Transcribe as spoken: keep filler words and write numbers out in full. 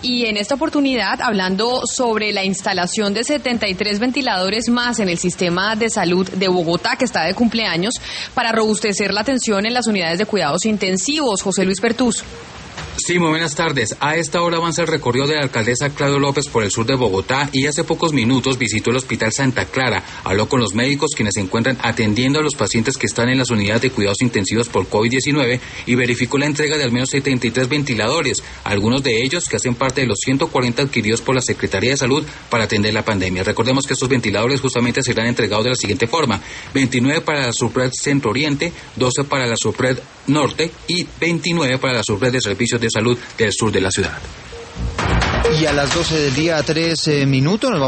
y en esta oportunidad hablando sobre la instalación de setenta y tres ventiladores más en el sistema de salud de Bogotá, que está de cumpleaños, para robustecer la atención en las unidades de cuidados intensivos. José Luis Pertús. Sí, muy buenas tardes. A esta hora avanza el recorrido de la alcaldesa Claudia López por el sur de Bogotá y hace pocos minutos visitó el Hospital Santa Clara. Habló con los médicos quienes se encuentran atendiendo a los pacientes que están en las unidades de cuidados intensivos por COVID diecinueve y verificó la entrega de al menos setenta y tres ventiladores, algunos de ellos que hacen parte de los ciento cuarenta adquiridos por la Secretaría de Salud para atender la pandemia. Recordemos que estos ventiladores justamente serán entregados de la siguiente forma: veintinueve para la subred Centro Oriente, doce para la subred Norte y veintinueve para la subred de servicios de salud del sur de la ciudad. Y a las doce del día, tres eh, minutos, nos vamos